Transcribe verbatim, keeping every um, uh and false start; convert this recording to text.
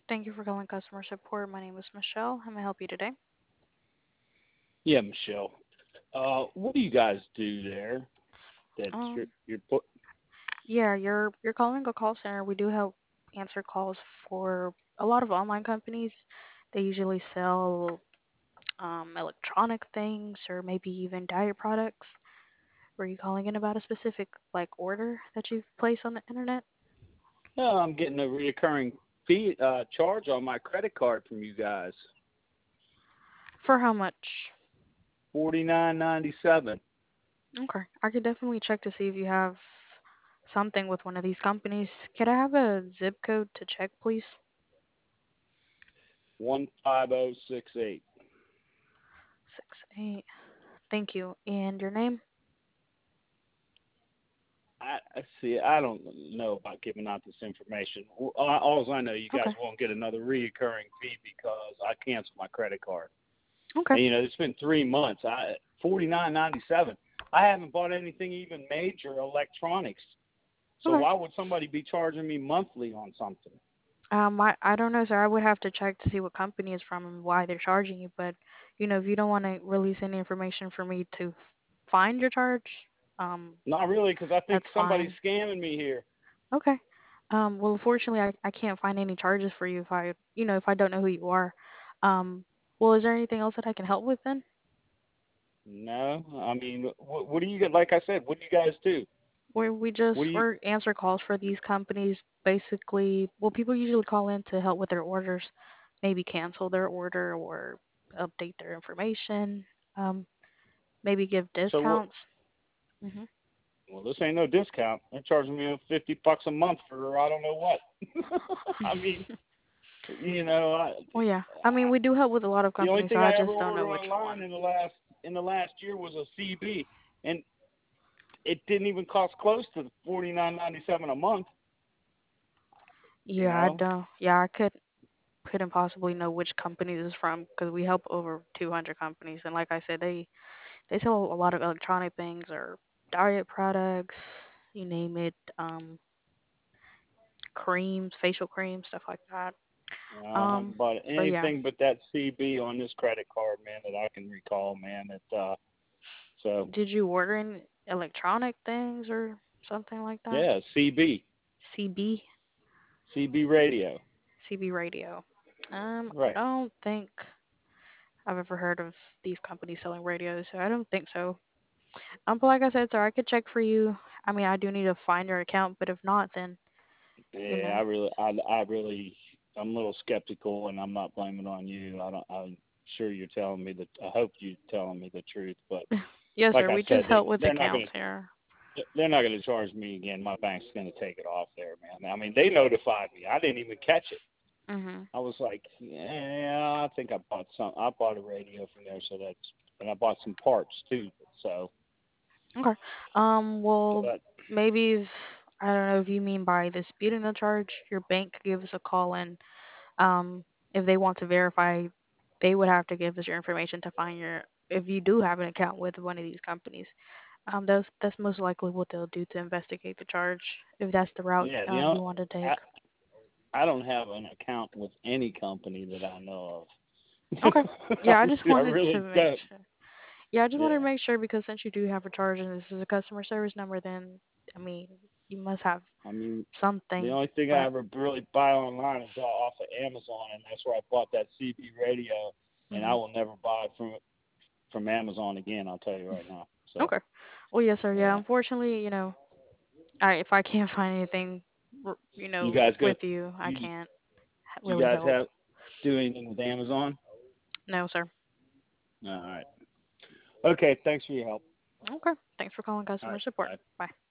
Thank you for calling customer support. My name is Michelle. How may I help you today? Yeah, Michelle. Uh, what do you guys do there? That you're, Um, you're put. yeah, you're you're calling a call center. We do help answer calls for a lot of online companies. They usually sell um, electronic things or maybe even diet products. Were you calling in about a specific like order that you've placed on the internet? Oh, I'm getting a reoccurring fee uh, charge on my credit card from you guys. For how much? Forty nine ninety seven. Okay, I could definitely check to see if you have something with one of these companies. Could I have a zip code to check, please? One five zero six eight. Six eight. Thank you. And your name? I I see. I don't know about giving out this information. All all I know, you guys Okay. won't get another reoccurring fee because I canceled my credit card. Okay. And you know, it's been three months. I forty nine ninety seven. I haven't bought anything even major electronics. So Okay. why would somebody be charging me monthly on something? Um, I I don't know, sir. I would have to check to see what company it's from and why they're charging you. But you know, if you don't want to release any information for me to find your charge, um, Not really, because I think that's somebody's fine. scamming me here. Okay. Um, well, unfortunately, I I can't find any charges for you if I you know if I don't know who you are. Um, well, is there anything else that I can help with then? No, I mean, what, what do you get? Like I said, what do you guys do? Where we just What do you? we answer calls for these companies. Basically, well, people usually call in to help with their orders, maybe cancel their order or update their information, um, maybe give So what? discounts. hmm Well, this ain't no discount. They're charging me fifty bucks a month for I don't know what. I mean, you know, I, Well, yeah. I mean, we do help with a lot of the only companies. So thing I I ever just don't know ordered which online one. in the last in the last year was a C B, and it didn't even cost close to forty nine ninety seven a month. You Yeah, I know, don't. Yeah, I could couldn't possibly know which company this is from because we help over two hundred companies, and like I said, they they sell a lot of electronic things or diet products, you name it. Um, creams, facial creams, stuff like that. I Um, haven't bought but yeah, anything but that C B on this credit card, man, that I can recall, man. It uh, so did you order any electronic things or something like that? yeah, C B, C B, C B radio, C B radio. Um, I right? don't think I've ever heard of these companies selling radios, so I don't think so. Um, but like I said, sir, I could check for you. I mean, I do need to find your account, but if not, then you Yeah, I know. really, I, I really, I'm a little skeptical, and I'm not blaming it on you. I don't, I'm sure you're telling me that. I hope you're telling me the truth, but Yes, like sir. I We just said, they help with they're not gonna accounts here. they're not gonna charge me again. My bank's gonna take it off there, man. I mean, they notified me. I didn't even catch it. Mhm. I was like, yeah, I think I bought some. I bought a radio from there, so that's, and I bought some parts too. So, Okay. Um. so Well, that, maybe if I don't know if you mean by disputing the charge, your bank could give us a call and um, if they want to verify, they would have to give us your information to find your if you do have an account with one of these companies. Um, that's that's most likely what they'll do to investigate the charge if that's the route yeah, you um know, you want to take. I I don't have an account with any company that I know of. Okay. I, Yeah, I just I wanted to really make don't. sure. Yeah, I just wanted to Yeah, make sure because since you do have a charge and this is a customer service number, then I mean you must have I mean, the something. only thing I But ever really buy online is off of Amazon, and that's where I bought that C B radio, and I hmm will never buy it from from Amazon again. I'll tell you right now. So, okay. Well, yes, sir. Yeah, yeah, unfortunately, you know, I if I can't find anything, r- you you know, guys go. with you, I You can't h- you really guys help. have do anything with Amazon? No, sir. All right. Okay. Thanks for your help. Okay. Thanks for calling All customer right. support. Bye. Bye.